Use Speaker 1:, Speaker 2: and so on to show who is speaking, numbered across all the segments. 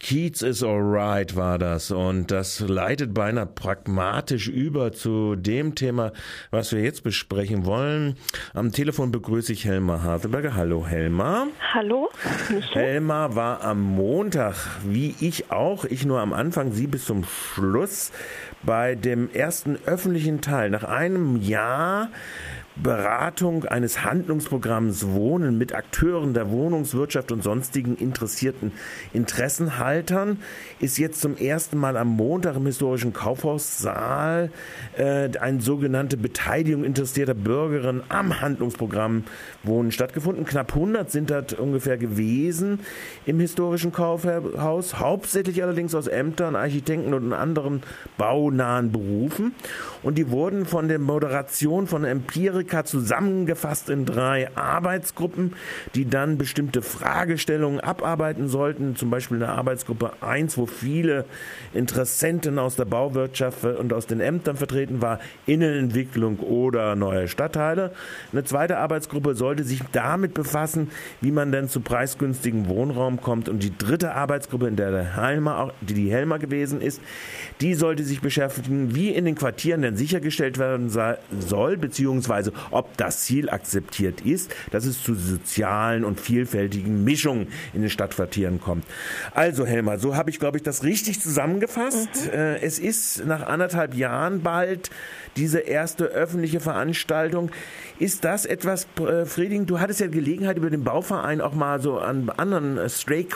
Speaker 1: Keats is alright war das, und das leitet beinahe pragmatisch über zu dem Thema, was wir jetzt besprechen wollen. Am Telefon begrüße ich Helma Haselberger. Hallo Helma.
Speaker 2: Hallo.
Speaker 1: Helma war am Montag, wie ich auch, ich nur am Anfang, sie bis zum Schluss, bei dem ersten öffentlichen Teil. Nach einem Jahr Beratung eines Handlungsprogramms Wohnen mit Akteuren der Wohnungswirtschaft und sonstigen interessierten Interessenhaltern ist jetzt zum ersten Mal am Montag im historischen Kaufhaussaal eine sogenannte Beteiligung interessierter Bürgerinnen am Handlungsprogramm Wohnen stattgefunden. Knapp 100 sind das ungefähr gewesen im historischen Kaufhaus, hauptsächlich allerdings aus Ämtern, Architekten und anderen baunahen Berufen. Und die wurden von der Moderation von Empirika zusammengefasst in 3 Arbeitsgruppen, die dann bestimmte Fragestellungen abarbeiten sollten. Zum Beispiel eine Arbeitsgruppe 1, wo viele Interessenten aus der Bauwirtschaft und aus den Ämtern vertreten war, Innenentwicklung oder neue Stadtteile. Eine zweite Arbeitsgruppe sollte sich damit befassen, wie man denn zu preisgünstigem Wohnraum kommt. Und die dritte Arbeitsgruppe, in der die Helma gewesen ist, die sollte sich beschäftigen, wie in den Quartieren denn sichergestellt werden soll, beziehungsweise ob das Ziel akzeptiert ist, dass es zu sozialen und vielfältigen Mischungen in den Stadtquartieren kommt. Also Helma, so habe ich, glaube ich, das richtig zusammengefasst. Es ist nach 1,5 Jahren bald diese erste öffentliche Veranstaltung. Ist das etwas befriedigend? Du hattest ja Gelegenheit, über den Bauverein auch mal so an anderen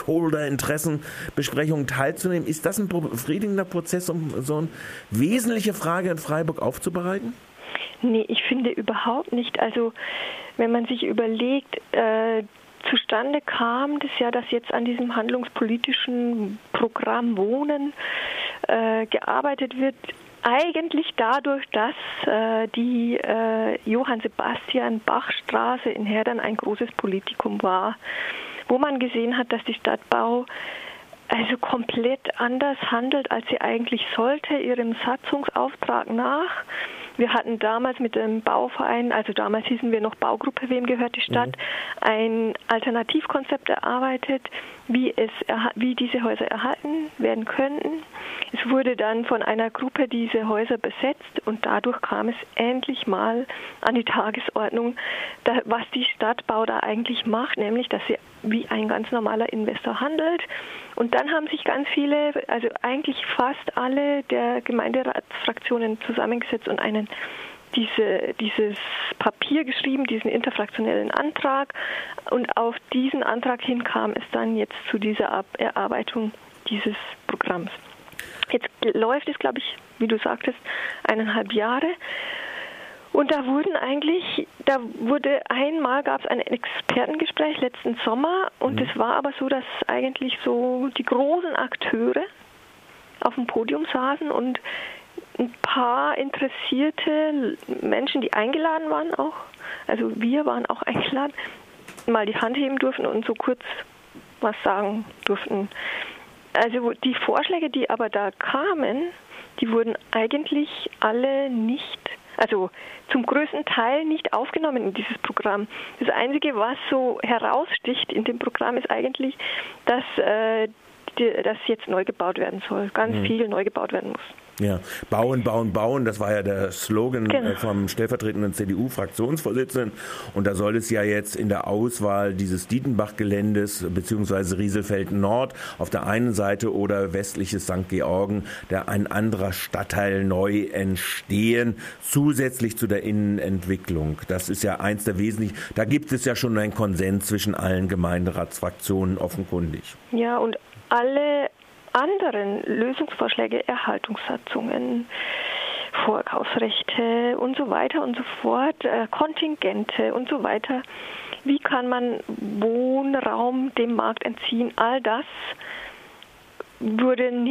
Speaker 1: Stakeholder-Interessenbesprechungen teilzunehmen. Ist das ein befriedigender Prozess, um so eine wesentliche Frage in Freiburg aufzubereiten?
Speaker 2: Nee, ich finde überhaupt nicht. Also wenn man sich überlegt, zustande kam das ja, dass jetzt an diesem handlungspolitischen Programm Wohnen gearbeitet wird, eigentlich dadurch, dass die Johann Sebastian Bach Straße in Herdern ein großes Politikum war, wo man gesehen hat, dass die Stadtbau also komplett anders handelt, als sie eigentlich sollte, ihrem Satzungsauftrag nach. Wir hatten damals mit dem Bauverein, also damals hießen wir noch Baugruppe, wem gehört die Stadt, ein Alternativkonzept erarbeitet, wie diese Häuser erhalten werden könnten. Es wurde dann von einer Gruppe diese Häuser besetzt und dadurch kam es endlich mal an die Tagesordnung, was die Stadtbau da eigentlich macht, nämlich dass sie wie ein ganz normaler Investor handelt. Und dann haben sich ganz viele, also eigentlich fast alle der Gemeinderatsfraktionen zusammengesetzt und dieses Papier geschrieben, diesen interfraktionellen Antrag. Und auf diesen Antrag hin kam es dann jetzt zu dieser Erarbeitung dieses Programms. Jetzt läuft es, glaube ich, wie du sagtest, 1,5 Jahre. Und einmal gab es ein Expertengespräch letzten Sommer und es war aber so, dass eigentlich so die großen Akteure auf dem Podium saßen und ein paar interessierte Menschen, die eingeladen waren auch, also wir waren auch eingeladen, mal die Hand heben durften und so kurz was sagen durften. Also die Vorschläge, die aber da kamen, die wurden eigentlich alle also zum größten Teil nicht aufgenommen in dieses Programm. Das Einzige, was so heraussticht in dem Programm, ist eigentlich, dass jetzt neu gebaut werden soll. Ganz viel neu gebaut werden muss.
Speaker 1: Ja, bauen, bauen, bauen, das war ja der Slogan vom stellvertretenden CDU-Fraktionsvorsitzenden. Und da soll es ja jetzt in der Auswahl dieses Dietenbach-Geländes bzw. Rieselfeld Nord auf der einen Seite oder westliches St. Georgen, ein anderer Stadtteil neu entstehen, zusätzlich zu der Innenentwicklung. Das ist ja eins der wesentlichen, da gibt es ja schon einen Konsens zwischen allen Gemeinderatsfraktionen offenkundig.
Speaker 2: Ja, und alle anderen Lösungsvorschläge, Erhaltungssatzungen, Vorkaufsrechte und so weiter und so fort, Kontingente und so weiter. Wie kann man Wohnraum dem Markt entziehen? All das wurde nicht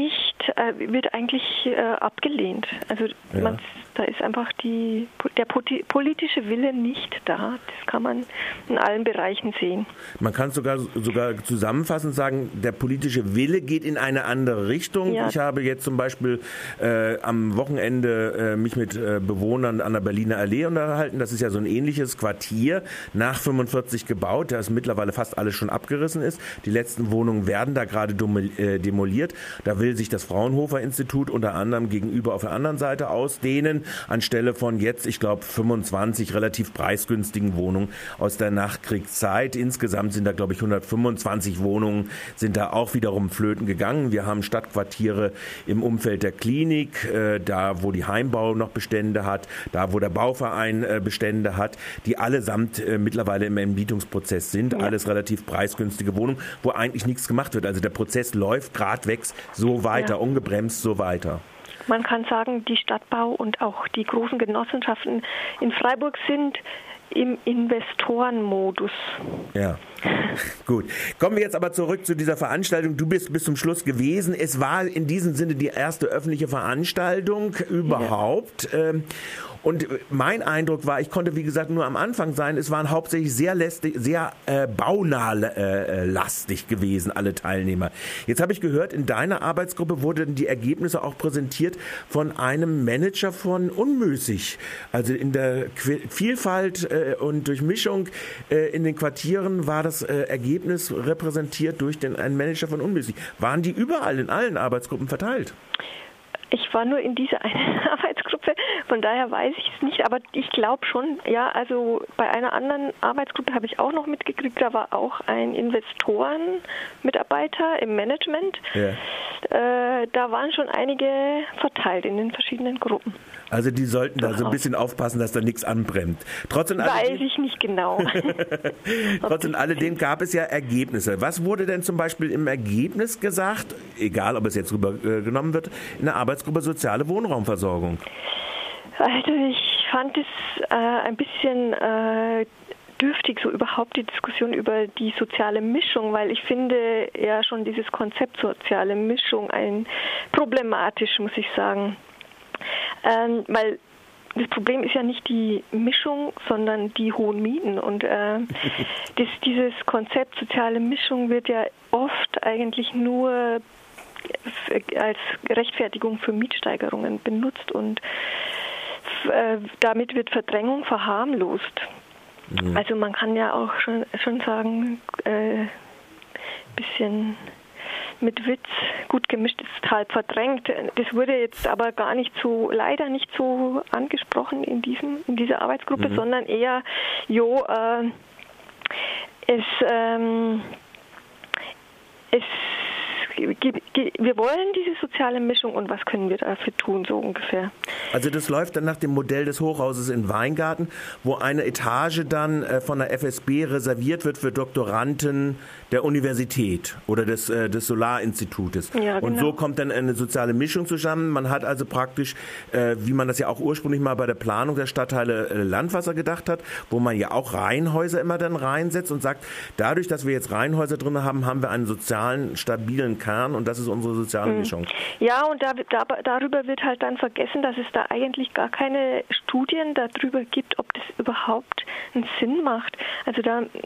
Speaker 2: wird eigentlich abgelehnt. Also da ist einfach der politische Wille nicht da. Das kann man in allen Bereichen sehen.
Speaker 1: Man kann sogar zusammenfassend sagen, der politische Wille geht in eine andere Richtung. Ja. Ich habe jetzt zum Beispiel am Wochenende mich mit Bewohnern an der Berliner Allee unterhalten. Das ist ja so ein ähnliches Quartier, nach 45 gebaut, das mittlerweile fast alles schon abgerissen ist. Die letzten Wohnungen werden da gerade demoliert. Da will sich das Fraunhofer-Institut unter anderem gegenüber auf der anderen Seite ausdehnen, anstelle von jetzt, ich glaube, 25 relativ preisgünstigen Wohnungen aus der Nachkriegszeit. Insgesamt sind da, glaube ich, 125 Wohnungen sind da auch wiederum flöten gegangen. Wir haben Stadtquartiere im Umfeld der Klinik, da wo die Heimbau noch Bestände hat, da wo der Bauverein Bestände hat, die allesamt mittlerweile im Entmietungsprozess sind. Ja. Alles relativ preisgünstige Wohnungen, wo eigentlich nichts gemacht wird. Also der Prozess läuft gradwegs so weiter, ungebremst so weiter.
Speaker 2: Man kann sagen, die Stadtbau und auch die großen Genossenschaften in Freiburg sind im Investorenmodus.
Speaker 1: Ja, gut. Kommen wir jetzt aber zurück zu dieser Veranstaltung. Du bist bis zum Schluss gewesen. Es war in diesem Sinne die erste öffentliche Veranstaltung überhaupt. Ja. Und mein Eindruck war, ich konnte wie gesagt nur am Anfang sein, es waren hauptsächlich sehr baunah-lastig gewesen, alle Teilnehmer. Jetzt habe ich gehört, in deiner Arbeitsgruppe wurden die Ergebnisse auch präsentiert von einem Manager von Unmüßig. Also in der Vielfalt und Durchmischung in den Quartieren war das Ergebnis repräsentiert durch einen Manager von Unmüßig. Waren die überall in allen Arbeitsgruppen verteilt?
Speaker 2: Ich war nur in dieser einen Arbeitsgruppe, von daher weiß ich es nicht, aber ich glaube schon, ja, also bei einer anderen Arbeitsgruppe habe ich auch noch mitgekriegt, da war auch ein Investorenmitarbeiter im Management. Ja. Da waren schon einige verteilt in den verschiedenen Gruppen.
Speaker 1: Also die sollten da so ein bisschen aufpassen, dass da nichts anbrennt.
Speaker 2: Weiß ich nicht genau.
Speaker 1: Trotzdem alledem gab es ja Ergebnisse. Was wurde denn zum Beispiel im Ergebnis gesagt, egal ob es jetzt rübergenommen wird, in der Arbeitsgruppe Soziale Wohnraumversorgung?
Speaker 2: Also ich fand es ein bisschen dürftig, so überhaupt die Diskussion über die soziale Mischung, weil ich finde ja schon dieses Konzept soziale Mischung problematisch, muss ich sagen. Weil das Problem ist ja nicht die Mischung, sondern die hohen Mieten. Und dieses Konzept soziale Mischung wird ja oft eigentlich nur als Rechtfertigung für Mietsteigerungen benutzt und damit wird Verdrängung verharmlost. Mhm. Also man kann ja auch schon sagen, bisschen mit Witz, gut gemischt ist halb verdrängt. Das wurde jetzt aber leider nicht so angesprochen in dieser Arbeitsgruppe, sondern eher, wir wollen diese soziale Mischung und was können wir dafür tun, so ungefähr.
Speaker 1: Also das läuft dann nach dem Modell des Hochhauses in Weingarten, wo eine Etage dann von der FSB reserviert wird für Doktoranden der Universität oder des Solarinstitutes. Ja, genau. Und so kommt dann eine soziale Mischung zusammen. Man hat also praktisch, wie man das ja auch ursprünglich mal bei der Planung der Stadtteile Landwasser gedacht hat, wo man ja auch Reihenhäuser immer dann reinsetzt und sagt, dadurch, dass wir jetzt Reihenhäuser drin haben, haben wir einen sozialen, stabilen Kern und das ist unsere soziale Mischung.
Speaker 2: Ja, und darüber wird halt dann vergessen, dass es da eigentlich gar keine Studien darüber gibt, ob das überhaupt einen Sinn macht. Also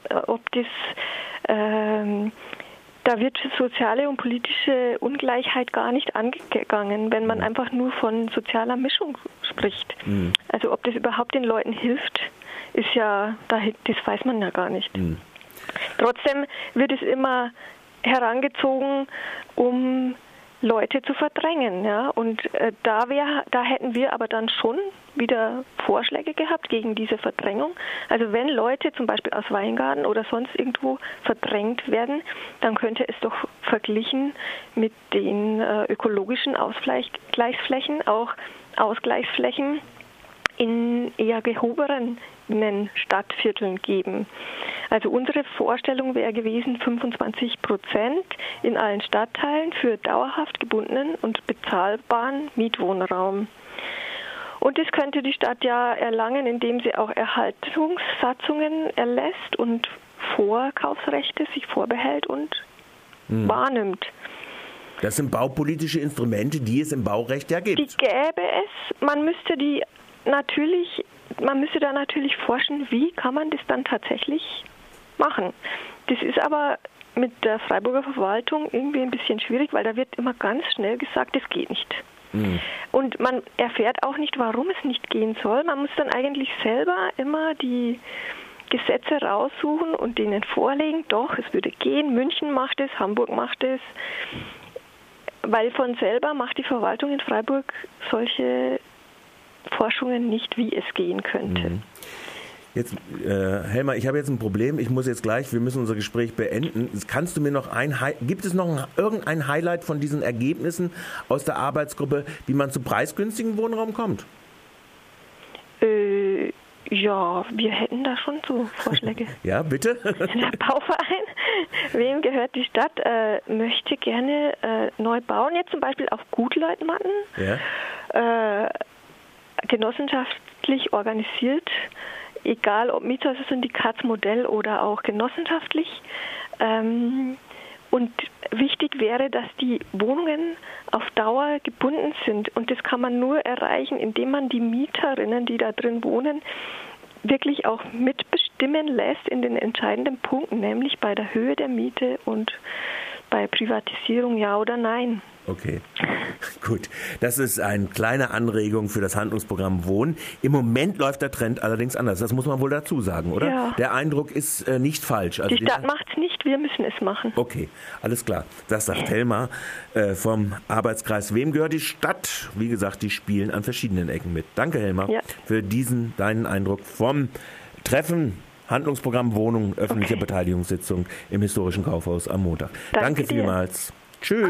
Speaker 2: da wird soziale und politische Ungleichheit gar nicht angegangen, wenn man einfach nur von sozialer Mischung spricht. Mhm. Also ob das überhaupt den Leuten hilft, ist ja, das weiß man ja gar nicht. Mhm. Trotzdem wird es immer herangezogen, um Leute zu verdrängen, ja. Und da hätten wir aber dann schon wieder Vorschläge gehabt gegen diese Verdrängung. Also wenn Leute zum Beispiel aus Weingarten oder sonst irgendwo verdrängt werden, dann könnte es doch verglichen mit den ökologischen Ausgleichsflächen, auch Ausgleichsflächen in eher gehobenen Stadtvierteln geben. Also unsere Vorstellung wäre gewesen, 25% in allen Stadtteilen für dauerhaft gebundenen und bezahlbaren Mietwohnraum. Und das könnte die Stadt ja erlangen, indem sie auch Erhaltungssatzungen erlässt und Vorkaufsrechte sich vorbehält und wahrnimmt.
Speaker 1: Das sind baupolitische Instrumente, die es im Baurecht ja gibt.
Speaker 2: Die gäbe es. Man müsste da natürlich forschen, wie kann man das dann tatsächlich machen. Das ist aber mit der Freiburger Verwaltung irgendwie ein bisschen schwierig, weil da wird immer ganz schnell gesagt, das geht nicht. Und man erfährt auch nicht, warum es nicht gehen soll. Man muss dann eigentlich selber immer die Gesetze raussuchen und denen vorlegen, doch, es würde gehen, München macht es, Hamburg macht es, weil von selber macht die Verwaltung in Freiburg solche Forschungen nicht, wie es gehen könnte.
Speaker 1: Jetzt, Helma, ich habe jetzt ein Problem. Ich muss jetzt gleich, wir müssen unser Gespräch beenden. Kannst du mir noch gibt es noch irgendein Highlight von diesen Ergebnissen aus der Arbeitsgruppe, wie man zu preisgünstigen Wohnraum kommt?
Speaker 2: Ja, wir hätten da schon so Vorschläge.
Speaker 1: Ja, bitte?
Speaker 2: Der Bauverein, wem gehört die Stadt, möchte gerne neu bauen, jetzt zum Beispiel auf Gutleutmatten, genossenschaftlich organisiert, egal ob Mietshäuser-Syndikatsmodell oder auch genossenschaftlich. Und wichtig wäre, dass die Wohnungen auf Dauer gebunden sind. Und das kann man nur erreichen, indem man die Mieterinnen, die da drin wohnen, wirklich auch mitbestimmen lässt in den entscheidenden Punkten, nämlich bei der Höhe der Miete und bei Privatisierung ja oder nein.
Speaker 1: Okay, gut. Das ist eine kleine Anregung für das Handlungsprogramm Wohnen. Im Moment läuft der Trend allerdings anders. Das muss man wohl dazu sagen, oder? Ja. Der Eindruck ist nicht falsch.
Speaker 2: Also die Stadt macht es nicht, wir müssen es machen.
Speaker 1: Okay, alles klar. Das sagt Helma vom Arbeitskreis. Wem gehört die Stadt? Wie gesagt, die spielen an verschiedenen Ecken mit. Danke, Helma, für deinen Eindruck vom Treffen. Handlungsprogramm Wohnung, öffentliche Beteiligungssitzung im Historischen Kaufhaus am Montag. Danke vielmals. Tschüss.